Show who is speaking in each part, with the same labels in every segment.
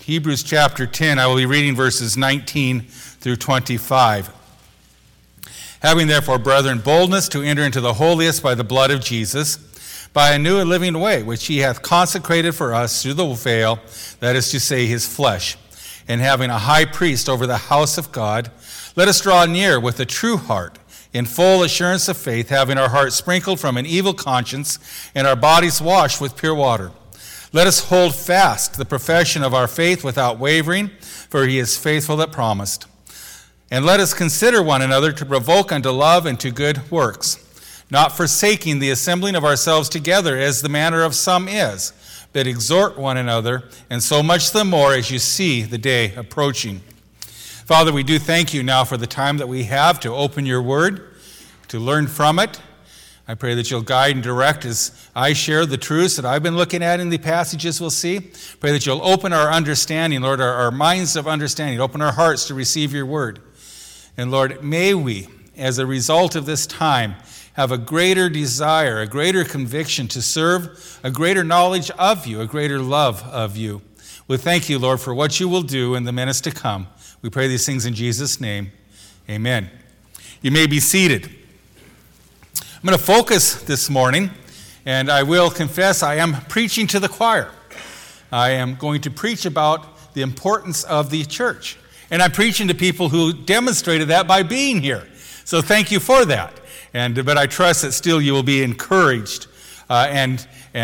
Speaker 1: Hebrews chapter 10. I will be reading verses 19 through 25. Having therefore, brethren, boldness to enter into the holiest by the blood of Jesus, by a new and living way, which he hath consecrated for us through the veil, that is to say, his flesh. And having a high priest over the house of God, let us draw near with a true heart, in full assurance of faith, having our hearts sprinkled from an evil conscience, and our bodies washed with pure water. Let us hold fast the profession of our faith without wavering, for he is faithful that promised. And let us consider one another to provoke unto love and to good works, not forsaking the assembling of ourselves together as the manner of some is, but exhort one another, and so much the more as you see the day approaching. Father, we do thank you now for the time that we have to open your word, to learn from it. I pray that you'll guide and direct as I share the truths that I've been looking at in the passages we'll see. Pray that you'll open our understanding, Lord, our minds of understanding, open our hearts to receive your word. And Lord, may we, as a result of this time, have a greater desire, a greater conviction to serve, a greater knowledge of you, a greater love of you. We thank you, Lord, for what you will do in the minutes to come. We pray these things in Jesus' name. Amen. You may be seated. I'm going to focus this morning, and I will confess I am preaching to the choir. I am going to preach about the importance of the church. And I'm preaching to people who demonstrated that by being here. So thank you for that. But I trust that still you will be encouraged and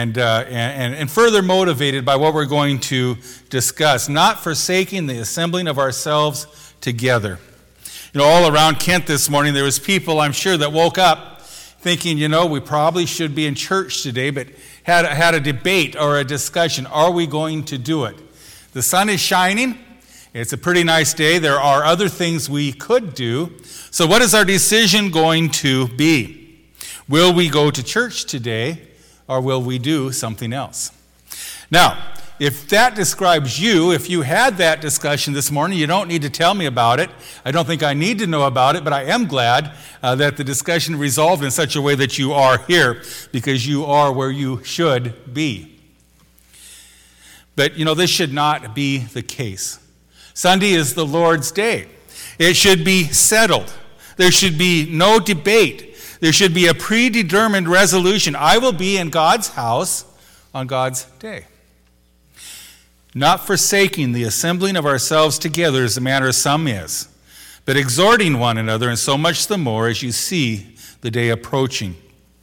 Speaker 1: further motivated by what we're going to discuss, not forsaking the assembling of ourselves together. You know, all around Kent this morning, there was people, I'm sure, that woke up thinking, we probably should be in church today, but had a debate or a discussion. Are we going to do it? The sun is shining. It's a pretty nice day. There are other things we could do. So what is our decision going to be? Will we go to church today, or will we do something else? Now, if that describes you, if you had that discussion this morning, you don't need to tell me about it. I don't think I need to know about it, but I am glad that the discussion resolved in such a way that you are here, because you are where you should be. But, this should not be the case. Sunday is the Lord's day. It should be settled. There should be no debate. There should be a predetermined resolution. I will be in God's house on God's day. Not forsaking the assembling of ourselves together as the manner of some is, but exhorting one another, and so much the more as you see the day approaching.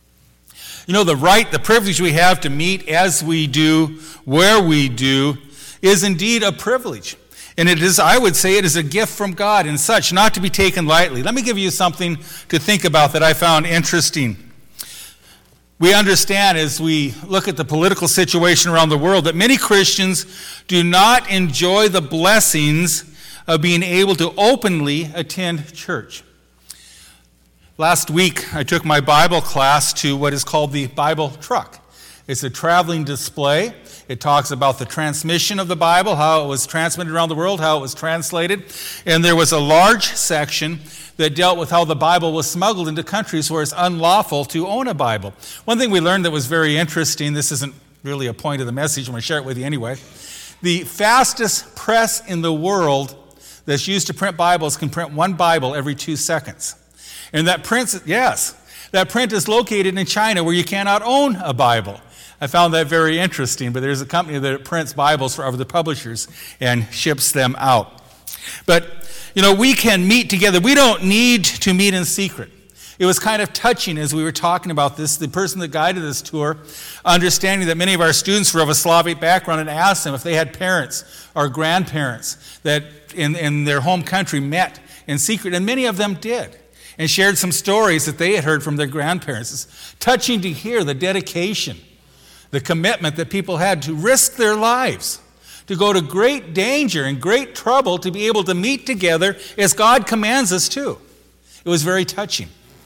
Speaker 1: The right, the privilege we have to meet as we do, where we do, is indeed a privilege. And it is, I would say, it is a gift from God and such, not to be taken lightly. Let me give you something to think about that I found interesting. We understand as we look at the political situation around the world that many Christians do not enjoy the blessings of being able to openly attend church. Last week, I took my Bible class to what is called the Bible truck. It's a traveling display. It talks about the transmission of the Bible, how it was transmitted around the world, how it was translated. And there was a large section that dealt with how the Bible was smuggled into countries where it's unlawful to own a Bible. One thing we learned that was very interesting, this isn't really a point of the message, I'm going to share it with you anyway. The fastest press in the world that's used to print Bibles can print one Bible every 2 seconds. And that print is located in China, where you cannot own a Bible. I found that very interesting, but there's a company that prints Bibles for other publishers and ships them out. But, we can meet together. We don't need to meet in secret. It was kind of touching as we were talking about this, the person that guided this tour, understanding that many of our students were of a Slavic background, and asked them if they had parents or grandparents that in their home country met in secret, and many of them did, and shared some stories that they had heard from their grandparents. It's touching to hear the dedication, the commitment that people had to risk their lives, to go to great danger and great trouble to be able to meet together as God commands us to. It was very touching.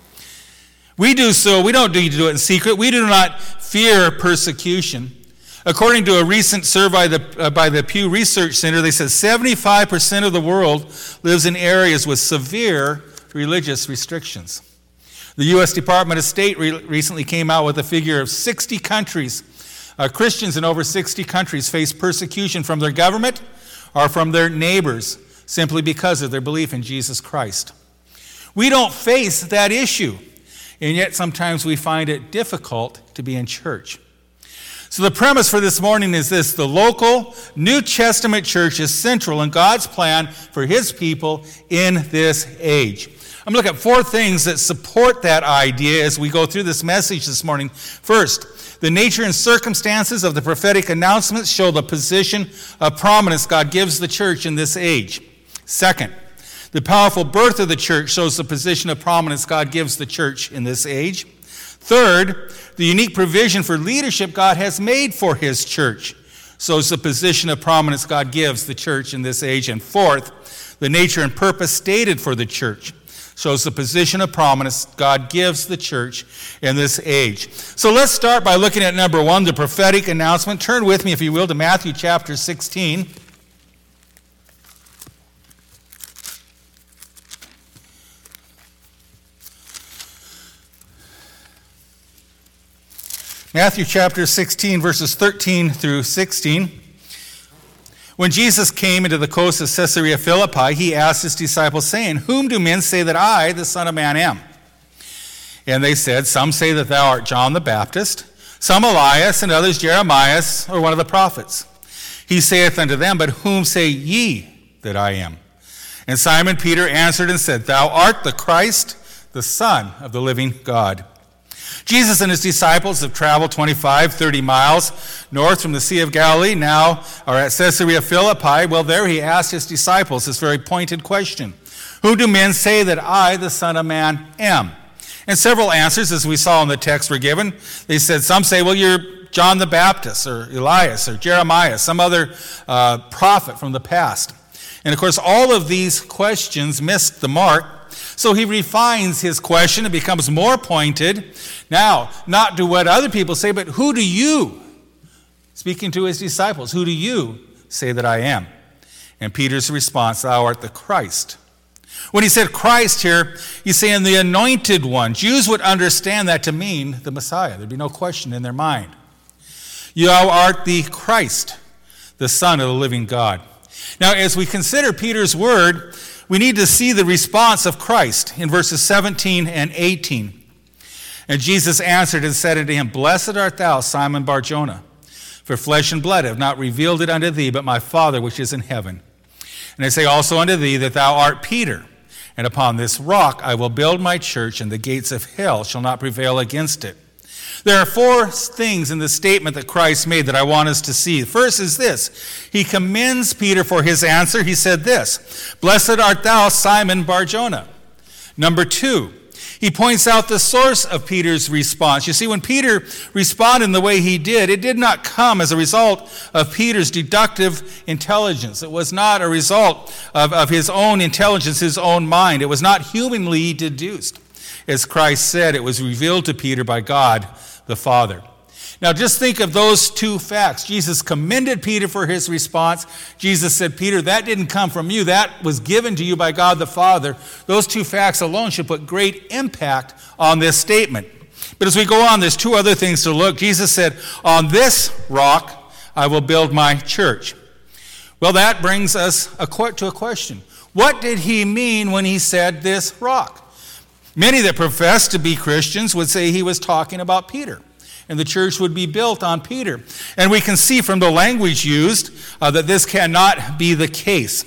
Speaker 1: We do so, we don't need to do it in secret. We do not fear persecution. According to a recent survey by the Pew Research Center, they said 75% of the world lives in areas with severe religious restrictions. The U.S. Department of State recently came out with a figure of 60 countries. Christians in over 60 countries face persecution from their government or from their neighbors simply because of their belief in Jesus Christ. We don't face that issue, and yet sometimes we find it difficult to be in church. So the premise for this morning is this: the local New Testament church is central in God's plan for his people in this age. I'm going to look at 4 things that support that idea as we go through this message this morning. First, the nature and circumstances of the prophetic announcements show the position of prominence God gives the church in this age. Second, the powerful birth of the church shows the position of prominence God gives the church in this age. Third, the unique provision for leadership God has made for his church shows the position of prominence God gives the church in this age. And fourth, the nature and purpose stated for the church shows the position of prominence God gives the church in this age. So let's start by looking at number 1, the prophetic announcement. Turn with me, if you will, to Matthew chapter 16. Matthew chapter 16, verses 13 through 16. When Jesus came into the coast of Caesarea Philippi, he asked his disciples, saying, "Whom do men say that I, the Son of Man, am?" And they said, "Some say that thou art John the Baptist, some Elias, and others Jeremiah, or one of the prophets." He saith unto them, "But whom say ye that I am?" And Simon Peter answered and said, "Thou art the Christ, the Son of the living God." Jesus and his disciples have traveled 25, 30 miles north from the Sea of Galilee, now are at Caesarea Philippi. Well, there he asked his disciples this very pointed question: "Who do men say that I, the Son of Man, am?" And several answers, as we saw in the text, were given. They said, some say, well, you're John the Baptist, or Elias, or Jeremiah, some other prophet from the past. And of course, all of these questions missed the mark. So he refines his question and becomes more pointed. Now, not to what other people say, but who do you, speaking to his disciples, who do you say that I am? And Peter's response, "Thou art the Christ." When he said Christ here, he's saying the anointed one. Jews would understand that to mean the Messiah. There'd be no question in their mind. "Thou art the Christ, the Son of the living God." Now, as we consider Peter's word, we need to see the response of Christ in verses 17 and 18. And Jesus answered and said unto him, "Blessed art thou, Simon Bar-Jonah, for flesh and blood have not revealed it unto thee, but my Father which is in heaven. And I say also unto thee that thou art Peter, and upon this rock I will build my church, and the gates of hell shall not prevail against it." There are 4 things in the statement that Christ made that I want us to see. First is this: he commends Peter for his answer. He said this, "Blessed art thou, Simon Bar-Jonah." Number 2, he points out the source of Peter's response. You see, when Peter responded in the way he did, it did not come as a result of Peter's deductive intelligence. It was not a result of his own intelligence, his own mind. It was not humanly deduced. As Christ said, it was revealed to Peter by God the Father. Now just think of those 2 facts. Jesus commended Peter for his response. Jesus said, "Peter, that didn't come from you. That was given to you by God the Father." Those 2 facts alone should put great impact on this statement. But as we go on, there's 2 other things to look. Jesus said, "On this rock I will build my church." Well, that brings us to a question. What did he mean when he said this rock? Many that profess to be Christians would say he was talking about Peter, and the church would be built on Peter. And we can see from the language used that this cannot be the case.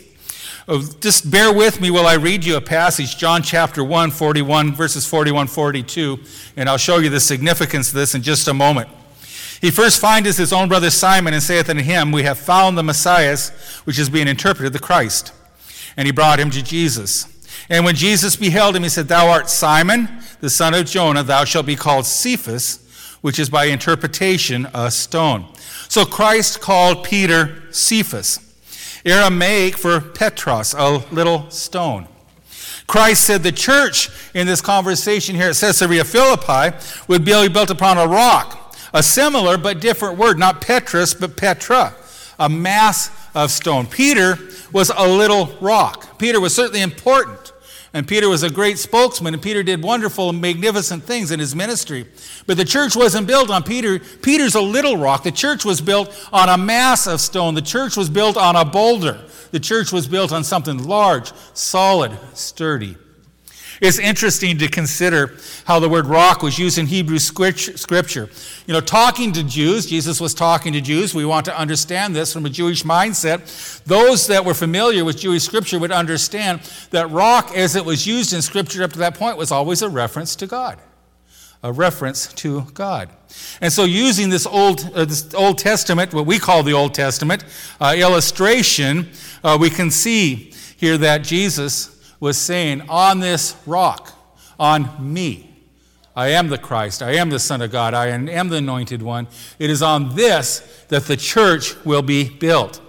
Speaker 1: Just bear with me while I read you a passage, John chapter 1, 41, verses 41, 42, and I'll show you the significance of this in just a moment. "He first findeth his own brother Simon, and saith unto him, We have found the Messiah, which is being interpreted the Christ. And he brought him to Jesus. And when Jesus beheld him, he said, Thou art Simon, the son of Jonah, thou shalt be called Cephas, which is by interpretation a stone." So Christ called Peter Cephas, Aramaic for Petros, a little stone. Christ said the church in this conversation here at Caesarea Philippi would be built upon a rock, a similar but different word, not Petrus, but Petra, a mass of stone. Peter was a little rock. Peter was certainly important. And Peter was a great spokesman, and Peter did wonderful and magnificent things in his ministry. But the church wasn't built on Peter. Peter's a little rock. The church was built on a mass of stone. The church was built on a boulder, The church was built on something large, solid, sturdy. It's interesting to consider how the word rock was used in Hebrew scripture. Talking to Jews, Jesus was talking to Jews. We want to understand this from a Jewish mindset. Those that were familiar with Jewish scripture would understand that rock, as it was used in scripture up to that point, was always a reference to God. A reference to God. And so using this Old Testament, what we call the Old Testament, illustration, we can see here that Jesus was saying, on this rock, on me, I am the Christ, I am the Son of God, I am the Anointed One. It is on this that the church will be built.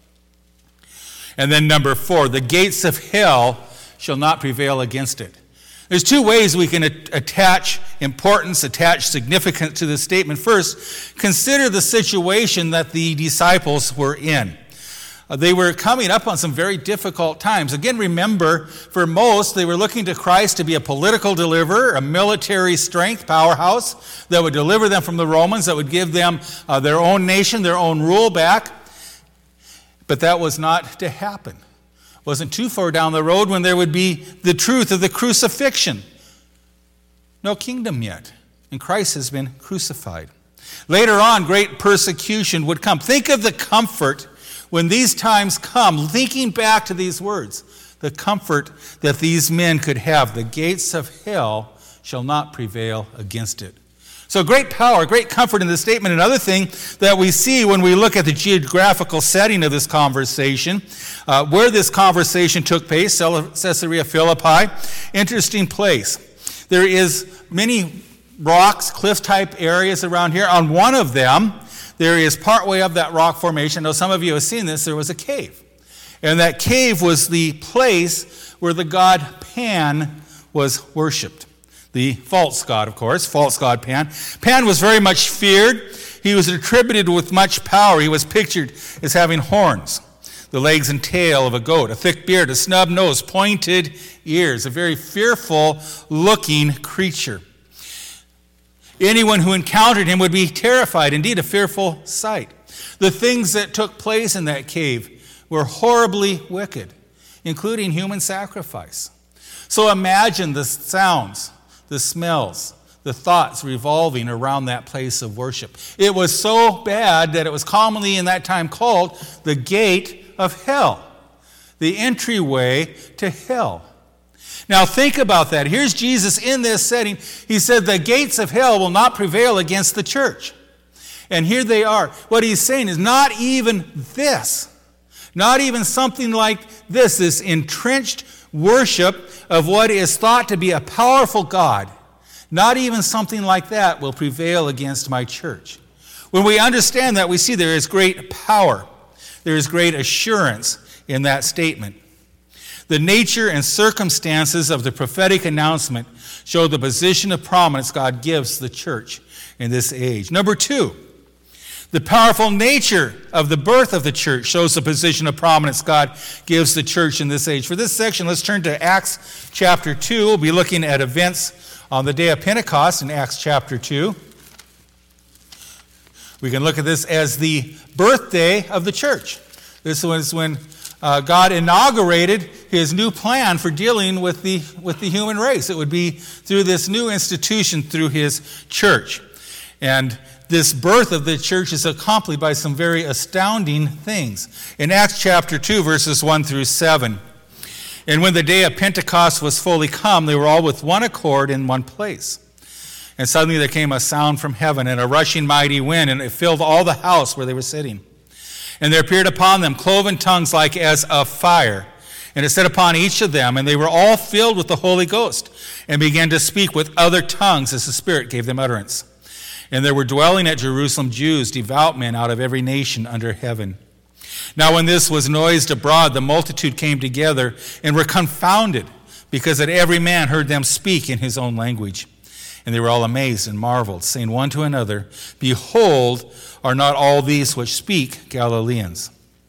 Speaker 1: And then number 4, the gates of hell shall not prevail against it. There's 2 ways we can attach importance, attach significance to this statement. First, consider the situation that the disciples were in. They were coming up on some very difficult times. Again, remember, for most, they were looking to Christ to be a political deliverer, a military strength powerhouse that would deliver them from the Romans, that would give them their own nation, their own rule back. But that was not to happen. It wasn't too far down the road when there would be the truth of the crucifixion. No kingdom yet, and Christ has been crucified. Later on, great persecution would come. Think of the comfort when these times come, thinking back to these words, the comfort that these men could have. The gates of hell shall not prevail against it. So great power, great comfort in this statement. Another thing that we see when we look at the geographical setting of this conversation, where this conversation took place, Caesarea Philippi, interesting place. There is many rocks, cliff-type areas around here. On one of them, there is partway of that rock formation. Now, some of you have seen this. There was a cave. And that cave was the place where the god Pan was worshipped. The false god, of course, false god Pan. Pan was very much feared. He was attributed with much power. He was pictured as having horns, the legs and tail of a goat, a thick beard, a snub nose, pointed ears, a very fearful-looking creature. Anyone who encountered him would be terrified, indeed a fearful sight. The things that took place in that cave were horribly wicked, including human sacrifice. So imagine the sounds, the smells, the thoughts revolving around that place of worship. It was so bad that it was commonly in that time called the gate of hell, the entryway to hell. Now think about that. Here's Jesus in this setting. He said the gates of hell will not prevail against the church. And here they are. What he's saying is not even this, not even something like this entrenched worship of what is thought to be a powerful God. Not even something like that will prevail against my church. When we understand that, we see there is great power. There is great assurance in that statement. The nature and circumstances of the prophetic announcement show the position of prominence God gives the church in this age. Number 2, the powerful nature of the birth of the church shows the position of prominence God gives the church in this age. For this section, let's turn to Acts chapter 2. We'll be looking at events on the day of Pentecost in Acts chapter 2. We can look at this as the birthday of the church. This was when God inaugurated his new plan for dealing with the human race. It would be through this new institution, through his church. And this birth of the church is accompanied by some very astounding things. In Acts chapter 2, verses 1 through 7, and when the day of Pentecost was fully come, they were all with one accord in one place. And suddenly there came a sound from heaven and a rushing mighty wind, and it filled all the house where they were sitting. And there appeared upon them cloven tongues like as of fire, and it sat upon each of them, and they were all filled with the Holy Ghost, and began to speak with other tongues as the Spirit gave them utterance. And there were dwelling at Jerusalem Jews, devout men out of every nation under heaven. Now when this was noised abroad, the multitude came together and were confounded, because that every man heard them speak in his own language. And they were all amazed and marveled, saying one to another, Behold, are not all these which speak Galileans?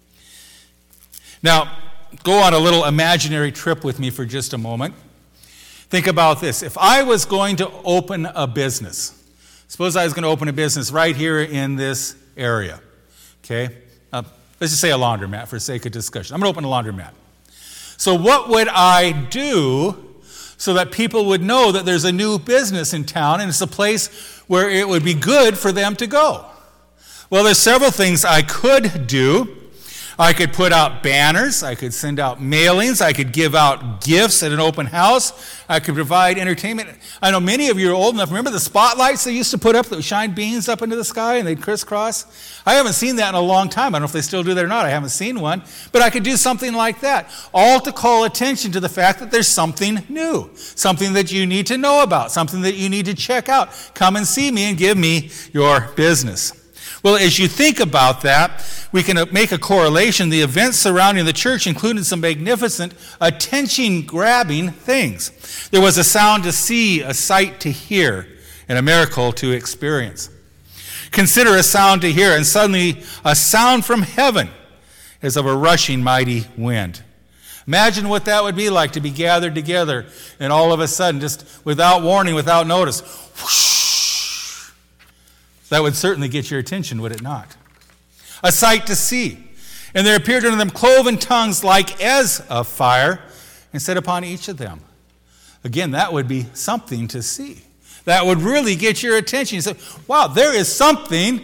Speaker 1: Now, go on a little imaginary trip with me for just a moment. Think about this. If I was going to open a business, suppose I was going to open a business right here in this area, okay? Let's just say a laundromat for sake of discussion. I'm going to open a laundromat. So what would I do so that people would know that there's a new business in town and it's a place where it would be good for them to go? Well, there's several things I could do. I could put out banners. I could send out mailings. I could give out gifts at an open house. I could provide entertainment. I know many of you are old enough. Remember the spotlights they used to put up that would shine beams up into the sky and they'd crisscross? I haven't seen that in a long time. I don't know if they still do that or not. I haven't seen one. But I could do something like that, all to call attention to the fact that there's something new, something that you need to know about, something that you need to check out. Come and see me and give me your business. Well, as you think about that, we can make a correlation. The events surrounding the church included some magnificent, attention-grabbing things. There was a sound to see, a sight to hear, and a miracle to experience. Consider a sound to hear, and suddenly a sound from heaven as of a rushing mighty wind. Imagine what that would be like to be gathered together, and all of a sudden, just without warning, without notice, whoosh. That would certainly get your attention, would it not? A sight to see. And there appeared unto them cloven tongues like as of fire, and set upon each of them. Again, that would be something to see. That would really get your attention. You say, wow, there is something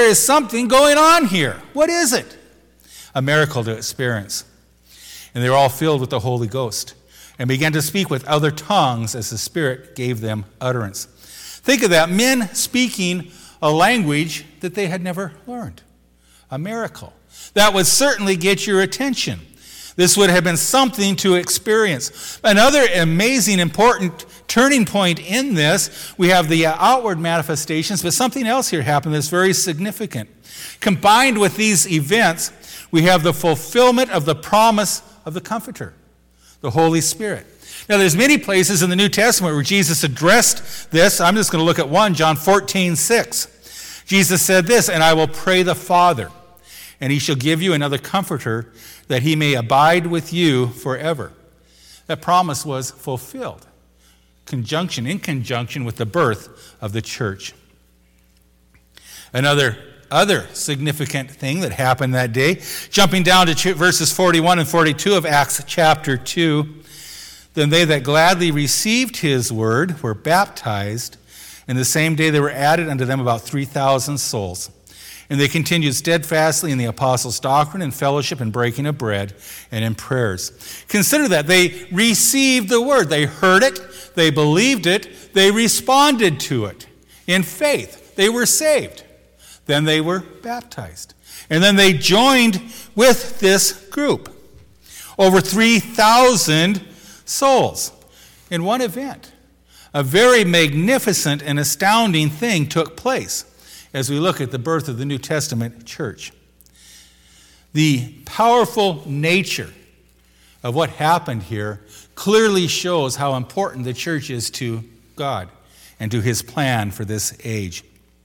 Speaker 1: going on here. What is it? A miracle to experience. And they were all filled with the Holy Ghost, and began to speak with other tongues as the Spirit gave them utterance. Think of that, men speaking a language that they had never learned. A miracle. That would certainly get your attention. This would have been something to experience. Another amazing, important turning point in this, we have the outward manifestations, but something else here happened that's very significant. Combined with these events, we have the fulfillment of the promise of the Comforter, the Holy Spirit. Now, there's many places in the New Testament where Jesus addressed this. I'm just going to look at one, John 14:6. Jesus said this, and I will pray the Father, and he shall give you another comforter, that he may abide with you forever. That promise was fulfilled in conjunction with the birth of the church. Other significant thing that happened that day, jumping down to verses 41 and 42 of Acts chapter 2, then they that gladly received his word were baptized, and the same day there were added unto them about 3,000 souls. And they continued steadfastly in the apostles' doctrine and fellowship and breaking of bread and in prayers. Consider that. They received the word. They heard it. They believed it. They responded to it in faith. They were saved. Then they were baptized. And then they joined with this group. Over 3,000 souls in one event. A very magnificent and astounding thing took place as we look at the birth of the New Testament church. The powerful nature of what happened here clearly shows how important the church is to God and to his plan for this age.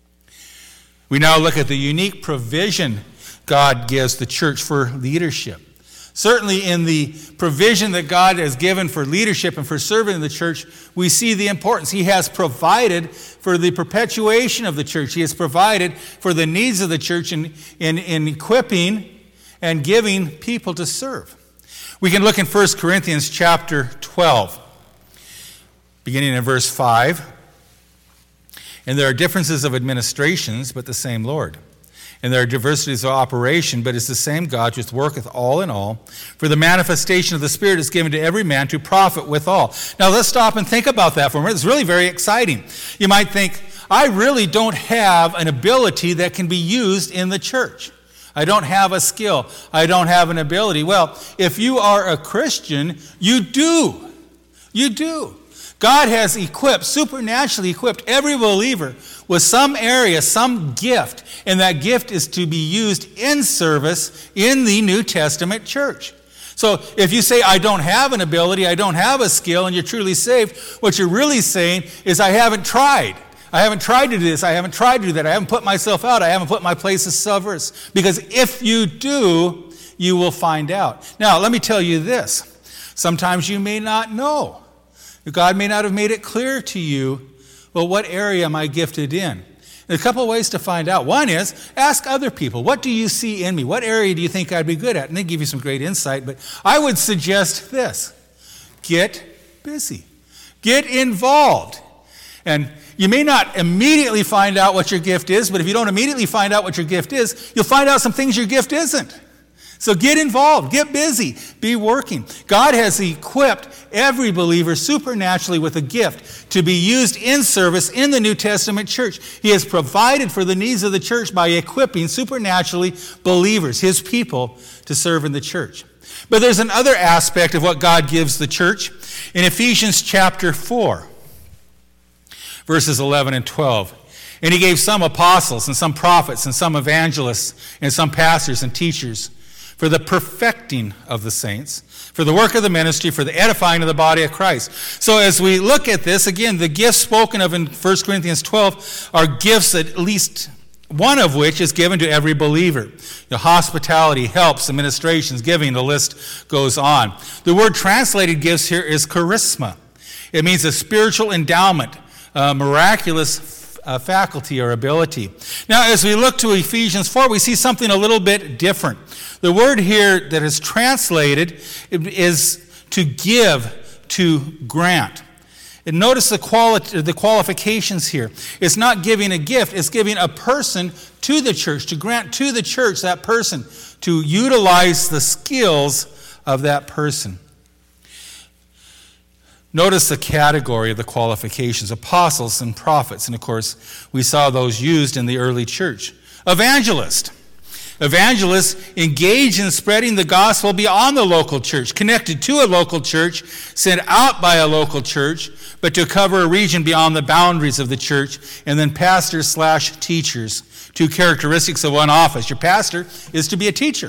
Speaker 1: We now look at the unique provision God gives the church for leadership. Certainly in the provision that God has given for leadership and for serving in the church, we see the importance. He has provided for the perpetuation of the church. He has provided for the needs of the church in equipping and giving people to serve. We can look in 1 Corinthians chapter 12, beginning in verse 5. And there are differences of administrations, but the same Lord. And there are diversities of operation, but it's the same God which worketh all in all. For the manifestation of the Spirit is given to every man to profit withal. Now let's stop and think about that for a minute. It's really very exciting. You might think, I really don't have an ability that can be used in the church. I don't have a skill. I don't have an ability. Well, if you are a Christian, you do. You do. God has supernaturally equipped every believer with some area, some gift, and that gift is to be used in service in the New Testament church. So if you say, I don't have an ability, I don't have a skill, and you're truly saved, what you're really saying is, I haven't tried. I haven't tried to do this. I haven't tried to do that. I haven't put myself out. I haven't put my place of service. Because if you do, you will find out. Now, let me tell you this. Sometimes you may not know. God may not have made it clear to you, well, what area am I gifted in? And a couple of ways to find out. One is, ask other people, what do you see in me? What area do you think I'd be good at? And they give you some great insight, but I would suggest this. Get busy. Get involved. And you may not immediately find out what your gift is, but if you don't immediately find out what your gift is, you'll find out some things your gift isn't. So get involved, get busy, be working. God has equipped every believer supernaturally with a gift to be used in service in the New Testament church. He has provided for the needs of the church by equipping supernaturally believers, his people, to serve in the church. But there's another aspect of what God gives the church. In Ephesians chapter 4, verses 11 and 12. And he gave some apostles and some prophets and some evangelists and some pastors and teachers for the perfecting of the saints, for the work of the ministry, for the edifying of the body of Christ. So as we look at this, again, the gifts spoken of in 1 Corinthians 12 are gifts, at least one of which is given to every believer. The hospitality, helps, administrations, giving, the list goes on. The word translated gifts here is charisma. It means a spiritual endowment, miraculous faculty or ability. Now, as we look to Ephesians 4, we see something a little bit different. The word here that is translated is to give, to grant. And notice the qualifications here. It's not giving a gift, it's giving a person to the church, to grant to the church that person, to utilize the skills of that person. Notice the category of the qualifications, apostles and prophets. And of course, we saw those used in the early church. Evangelist. Evangelists engage in spreading the gospel beyond the local church, connected to a local church, sent out by a local church, but to cover a region beyond the boundaries of the church. And then pastors/teachers, two characteristics of one office. Your pastor is to be a teacher.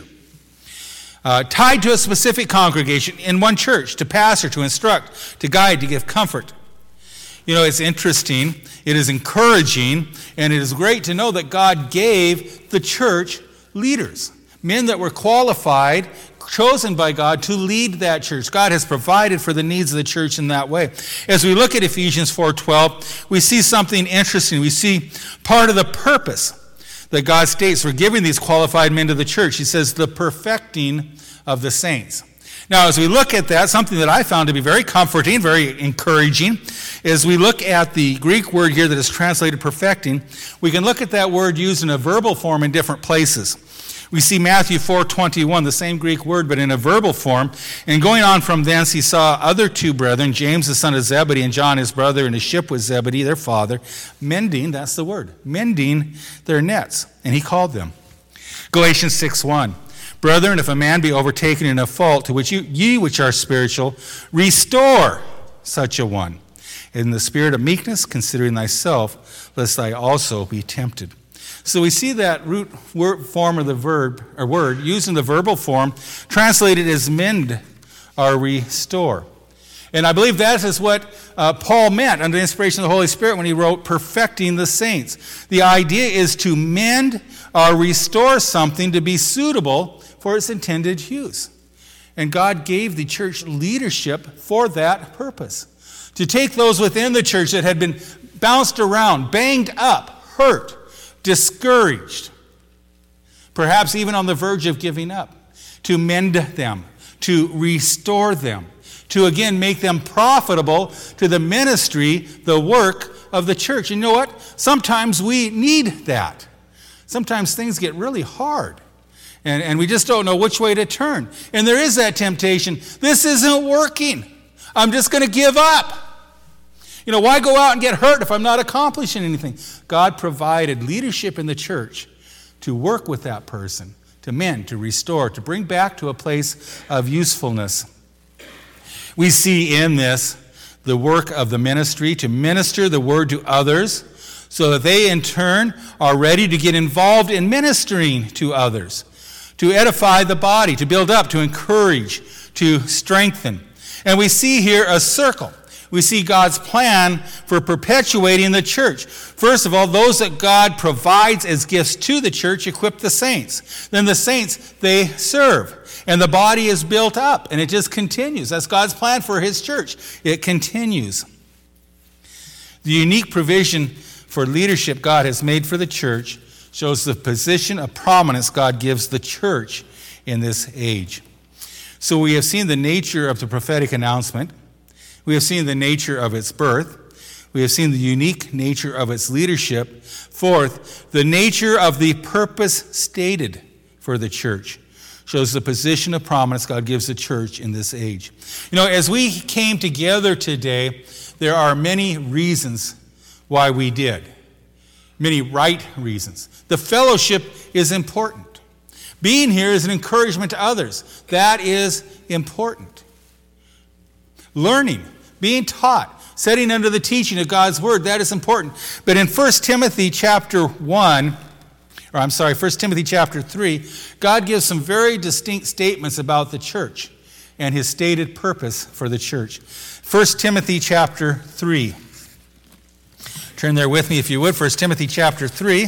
Speaker 1: Tied to a specific congregation in one church, to pastor, to instruct, to guide, to give comfort. You know, it's interesting, it is encouraging, and it is great to know that God gave the church leaders, men that were qualified, chosen by God to lead that church. God has provided for the needs of the church in that way. As we look at Ephesians 4:12, we see something interesting. We see part of the purpose that God states for giving these qualified men to the church. He says, the perfecting of the saints. Now, as we look at that, something that I found to be very comforting, very encouraging, is we look at the Greek word here that is translated perfecting. We can look at that word used in a verbal form in different places. We see Matthew 4:21, the same Greek word, but in a verbal form. And going on from thence, he saw other two brethren, James the son of Zebedee and John his brother, in a ship with Zebedee, their father, mending, that's the word, mending their nets. And he called them. Galatians 6:1, brethren, if a man be overtaken in a fault, to which ye which are spiritual, restore such a one, in the spirit of meekness, considering thyself, lest I also be tempted. So we see that root form of the verb or word used in the verbal form, translated as mend or restore. And I believe that is what Paul meant under the inspiration of the Holy Spirit when he wrote perfecting the saints. The idea is to mend or restore something to be suitable for its intended use. And God gave the church leadership for that purpose. To take those within the church that had been bounced around, banged up, hurt, discouraged, perhaps even on the verge of giving up, to mend them, to restore them, to again make them profitable to the ministry, the work of the church. You know what? Sometimes we need that. Sometimes things get really hard, and we just don't know which way to turn. And there is that temptation. This isn't working. I'm just going to give up. You know, why go out and get hurt if I'm not accomplishing anything? God provided leadership in the church to work with that person, to mend, to restore, to bring back to a place of usefulness. We see in this the work of the ministry to minister the word to others so that they in turn are ready to get involved in ministering to others, to edify the body, to build up, to encourage, to strengthen. And we see here a circle. We see God's plan for perpetuating the church. First of all, those that God provides as gifts to the church equip the saints. Then the saints, they serve. And the body is built up, and it just continues. That's God's plan for his church. It continues. The unique provision for leadership God has made for the church shows the position of prominence God gives the church in this age. So we have seen the nature of the prophetic announcement. We have seen the nature of its birth. We have seen the unique nature of its leadership. Fourth, the nature of the purpose stated for the church shows the position of prominence God gives the church in this age. You know, as we came together today, there are many reasons why we did. Many right reasons. The fellowship is important. Being here is an encouragement to others. That is important. Learning, being taught, setting under the teaching of God's word, that is important. But in 1 Timothy chapter 3, God gives some very distinct statements about the church and his stated purpose for the church. 1 Timothy chapter 3. Turn there with me if you would. 1 Timothy chapter 3.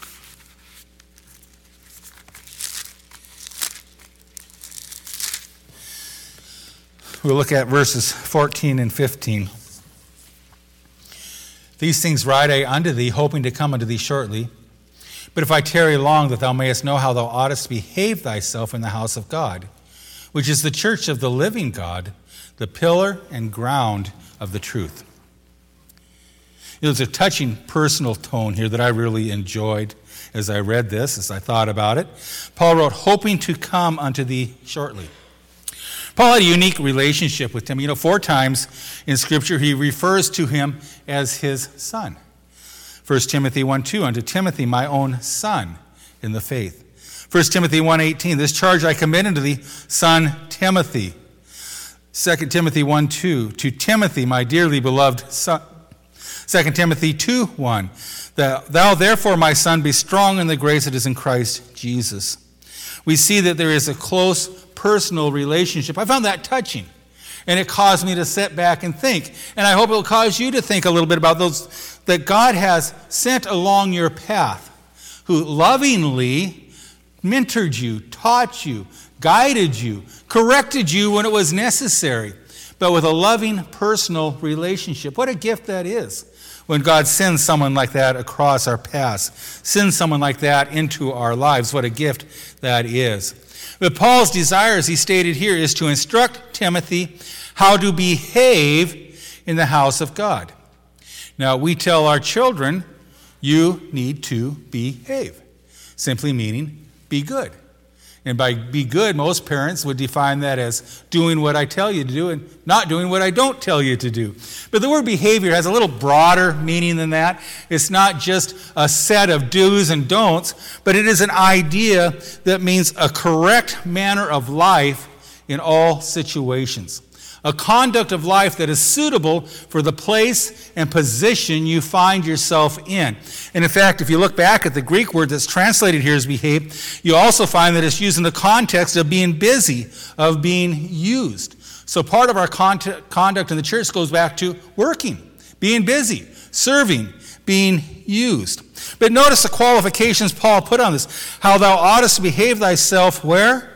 Speaker 1: We'll look at verses 14 and 15. These things write I unto thee, hoping to come unto thee shortly. But if I tarry long, that thou mayest know how thou oughtest to behave thyself in the house of God, which is the church of the living God, the pillar and ground of the truth. There's a touching personal tone here that I really enjoyed as I read this, as I thought about it. Paul wrote, hoping to come unto thee shortly. Paul had a unique relationship with him. 4 times in Scripture he refers to him as his son. 1 Timothy 1:2, unto Timothy, my own son in the faith. 1 Timothy 1:18, this charge I commend unto thee, son Timothy. 2 Timothy 1:2, to Timothy, my dearly beloved son. 2 Timothy 2:1, thou therefore, my son, be strong in the grace that is in Christ Jesus. We see that there is a close personal relationship. I found that touching, and it caused me to sit back and think. And I hope it will cause you to think a little bit about those that God has sent along your path, who lovingly mentored you, taught you, guided you, corrected you when it was necessary, but with a loving personal relationship. What a gift that is when God sends someone like that across our paths, sends someone like that into our lives. What a gift that is. But Paul's desire, as he stated here, is to instruct Timothy how to behave in the house of God. Now, we tell our children, you need to behave, simply meaning be good. And by be good, most parents would define that as doing what I tell you to do and not doing what I don't tell you to do. But the word behavior has a little broader meaning than that. It's not just a set of do's and don'ts, but it is an idea that means a correct manner of life in all situations. A conduct of life that is suitable for the place and position you find yourself in. And in fact, if you look back at the Greek word that's translated here as behave, you also find that it's used in the context of being busy, of being used. So part of our conduct in the church goes back to working, being busy, serving, being used. But notice the qualifications Paul put on this. How thou oughtest to behave thyself where?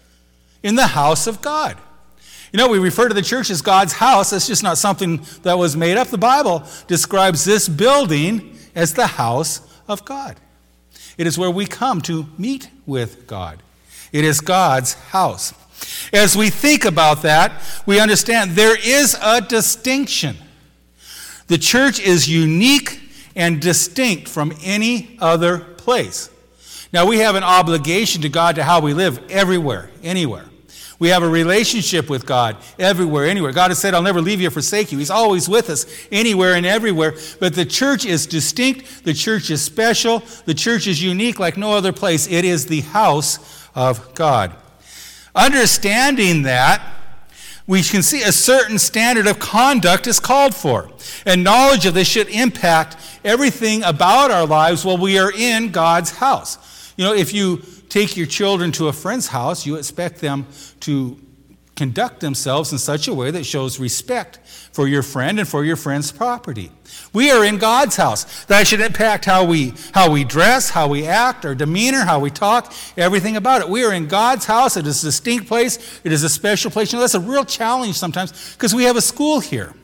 Speaker 1: In the house of God. We refer to the church as God's house. That's just not something that was made up. The Bible describes this building as the house of God. It is where we come to meet with God. It is God's house. As we think about that, we understand there is a distinction. The church is unique and distinct from any other place. Now, we have an obligation to God to how we live everywhere, anywhere. We have a relationship with God everywhere, anywhere. God has said, I'll never leave you or forsake you. He's always with us, anywhere and everywhere. But the church is distinct. The church is special. The church is unique like no other place. It is the house of God. Understanding that, we can see a certain standard of conduct is called for. And knowledge of this should impact everything about our lives while we are in God's house. If you take your children to a friend's house, you expect them to conduct themselves in such a way that shows respect for your friend and for your friend's property. We are in God's house. That should impact how we dress, how we act, our demeanor, how we talk, everything about it. We are in God's house. It is a distinct place. It is a special place. That's a real challenge sometimes because we have a school here.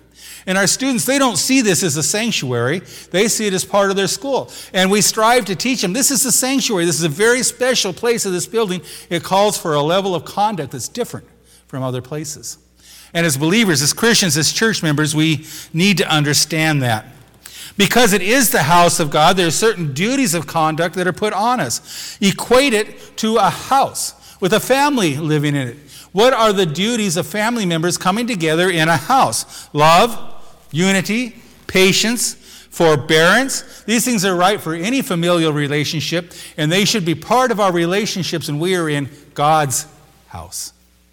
Speaker 1: And our students, they don't see this as a sanctuary. They see it as part of their school. And we strive to teach them, this is a sanctuary. This is a very special place of this building. It calls for a level of conduct that's different from other places. And as believers, as Christians, as church members, we need to understand that. Because it is the house of God, there are certain duties of conduct that are put on us. Equate it to a house with a family living in it. What are the duties of family members coming together in a house? Love, unity, patience, forbearance. These things are right for any familial relationship, and they should be part of our relationships, and we are in God's house.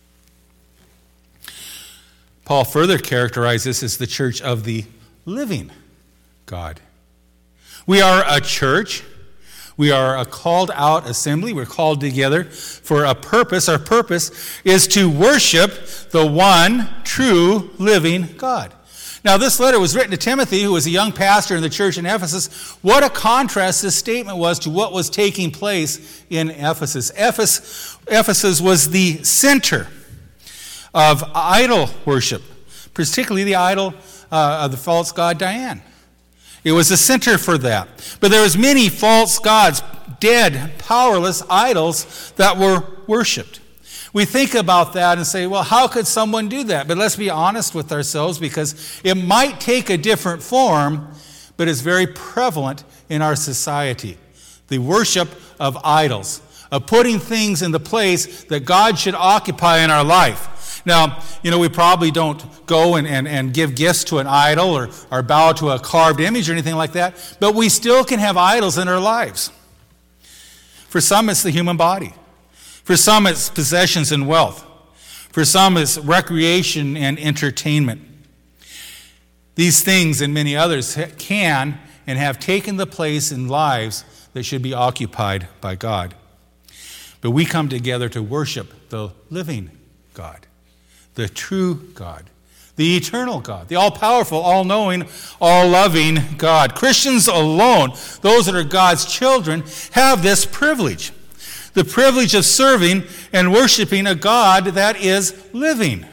Speaker 1: Paul further characterizes this as the church of the living God. We are a church. We are a called out assembly. We're called together for a purpose. Our purpose is to worship the one true living God. Now, this letter was written to Timothy, who was a young pastor in the church in Ephesus. What a contrast this statement was to what was taking place in Ephesus. Ephesus was the center of idol worship, particularly the idol of the false god Diane. It was the center for that. But there was many false gods, dead, powerless idols that were worshipped. We think about that and say, well, how could someone do that? But let's be honest with ourselves, because it might take a different form, but it's very prevalent in our society. The worship of idols, of putting things in the place that God should occupy in our life. Now, we probably don't go and give gifts to an idol or bow to a carved image or anything like that, but we still can have idols in our lives. For some, it's the human body. For some, it's possessions and wealth. For some, it's recreation and entertainment. These things and many others can and have taken the place in lives that should be occupied by God. But we come together to worship the living God, the true God, the eternal God, the all-powerful, all-knowing, all-loving God. Christians alone, those that are God's children, have this privilege. The privilege of serving and worshiping a God that is living.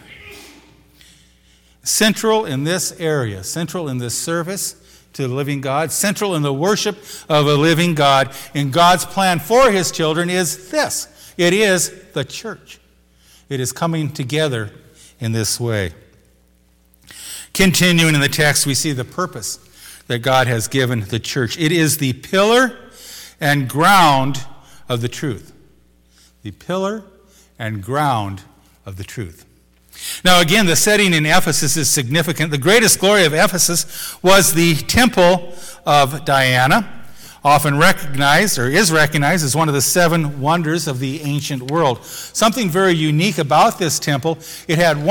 Speaker 1: Central in this area, central in this service to the living God, central in the worship of a living God, and God's plan for his children is this. It is the church. It is coming together in this way. Continuing in the text, we see the purpose that God has given the church. It is the pillar and ground of the truth. The pillar and ground of the truth. Now again, the setting in Ephesus is significant. The greatest glory of Ephesus was the temple of Diana, often recognized or is recognized as one of the 7 wonders of the ancient world. Something very unique about this temple, it had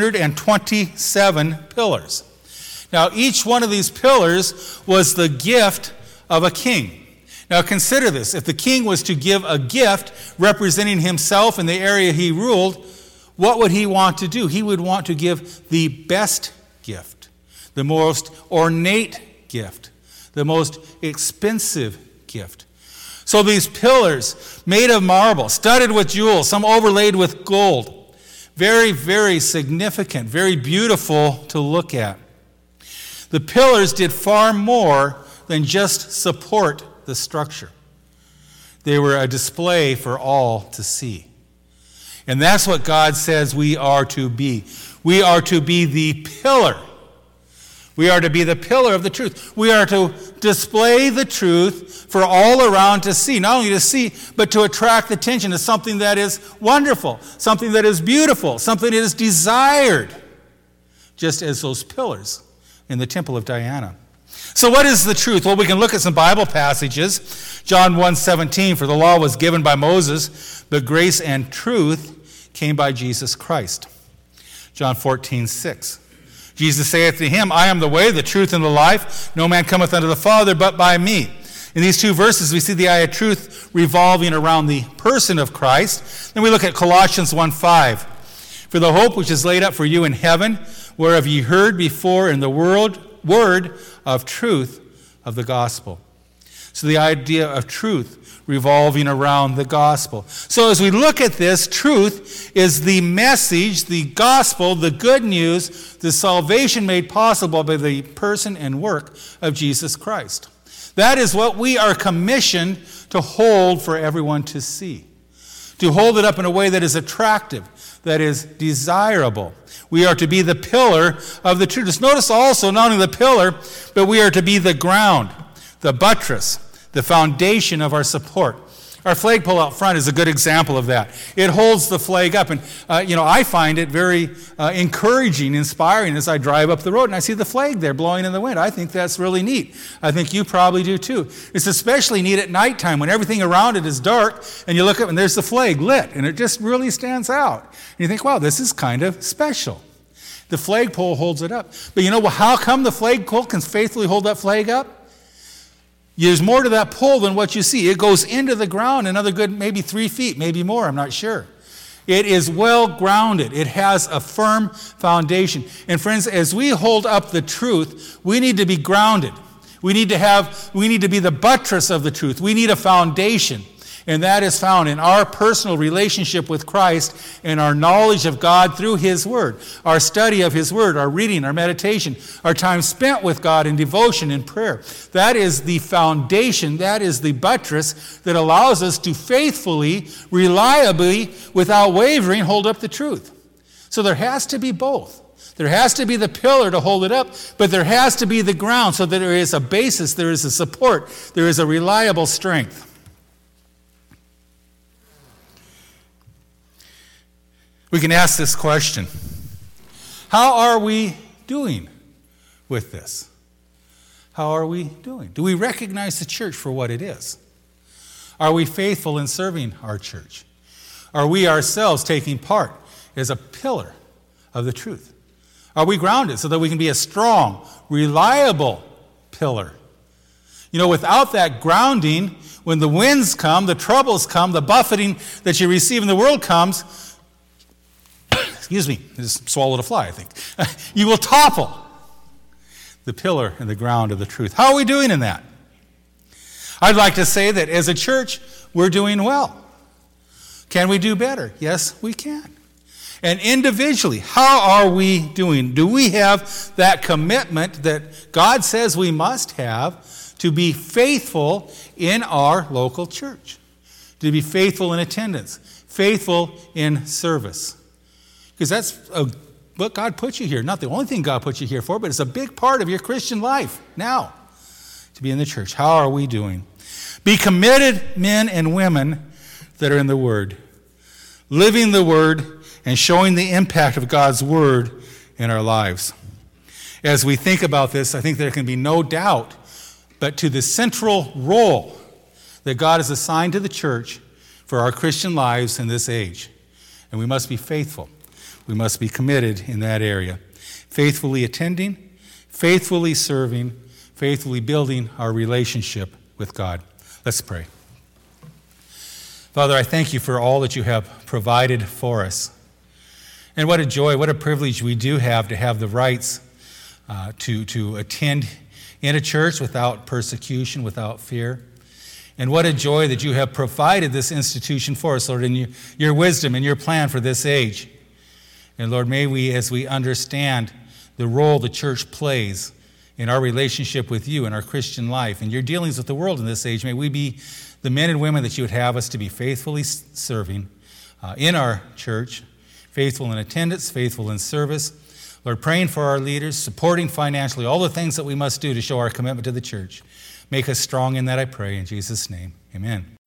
Speaker 1: 127 pillars. Now each one of these pillars was the gift of a king. Now consider this. If the king was to give a gift representing himself in the area he ruled, what would he want to do? He would want to give the best gift, the most ornate gift, the most expensive gift. So these pillars made of marble, studded with jewels, some overlaid with gold, very, very significant, very beautiful to look at. The pillars did far more than just support the structure. They were a display for all to see. And that's what God says we are to be. We are to be the pillar. We are to be the pillar of the truth. We are to display the truth for all around to see. Not only to see, but to attract attention to something that is wonderful, something that is beautiful, something that is desired, just as those pillars in the temple of Diana. So what is the truth? Well, we can look at some Bible passages. John 1:17, for the law was given by Moses, but grace and truth came by Jesus Christ. John 14:6. Jesus saith to him, I am the way, the truth, and the life. No man cometh unto the Father but by me. In these 2 verses, we see the eye of truth revolving around the person of Christ. Then we look at Colossians 1:5. For the hope which is laid up for you in heaven, whereof ye heard before in the word of truth of the gospel. So the idea of truth revolving around the gospel. So as we look at this, truth is the message, the gospel, the good news, the salvation made possible by the person and work of Jesus Christ. That is what we are commissioned to hold for everyone to see. To hold it up in a way that is attractive, that is desirable. We are to be the pillar of the truth. Notice also, not only the pillar, but we are to be the ground, the buttress, the foundation of our support. Our flagpole out front is a good example of that. It holds the flag up. And, I find it very encouraging, inspiring as I drive up the road and I see the flag there blowing in the wind. I think that's really neat. I think you probably do too. It's especially neat at nighttime when everything around it is dark and you look up and there's the flag lit and it just really stands out. And you think, wow, this is kind of special. The flagpole holds it up. But how come the flagpole can faithfully hold that flag up? There's more to that pole than what you see. It goes into the ground another good maybe 3 feet, maybe more, I'm not sure. It is well grounded. It has a firm foundation. And friends, as we hold up the truth, we need to be grounded. We need to be the buttress of the truth. We need a foundation. And that is found in our personal relationship with Christ and our knowledge of God through His Word, our study of His Word, our reading, our meditation, our time spent with God in devotion and prayer. That is the foundation, that is the buttress that allows us to faithfully, reliably, without wavering, hold up the truth. So there has to be both. There has to be the pillar to hold it up, but there has to be the ground so that there is a basis, there is a support, there is a reliable strength. We can ask this question: how are we doing with this? How are we doing? Do we recognize the church for what it is? Are we faithful in serving our church? Are we ourselves taking part as a pillar of the truth? Are we grounded so that we can be a strong, reliable pillar? Without that grounding, when the winds come, the troubles come, the buffeting that you receive in the world comes, excuse me, I just swallowed a fly, I think. You will topple the pillar and the ground of the truth. How are we doing in that? I'd like to say that as a church, we're doing well. Can we do better? Yes, we can. And individually, how are we doing? Do we have that commitment that God says we must have to be faithful in our local church? To be faithful in attendance, faithful in service. Because that's what God put you here. Not the only thing God put you here for, but it's a big part of your Christian life now, to be in the church. How are we doing? Be committed men and women that are in the Word, living the Word and showing the impact of God's Word in our lives. As we think about this, I think there can be no doubt but to the central role that God has assigned to the church for our Christian lives in this age. And we must be faithful. We must be committed in that area. Faithfully attending, faithfully serving, faithfully building our relationship with God. Let's pray. Father, I thank you for all that you have provided for us. And what a joy, what a privilege we do have to have the rights to attend in a church without persecution, without fear. And what a joy that you have provided this institution for us, Lord, in your wisdom and your plan for this age. And Lord, may we, as we understand the role the church plays in our relationship with you in our Christian life and your dealings with the world in this age, may we be the men and women that you would have us to be faithfully serving in our church, faithful in attendance, faithful in service. Lord, praying for our leaders, supporting financially, all the things that we must do to show our commitment to the church. Make us strong in that, I pray, in Jesus' name. Amen.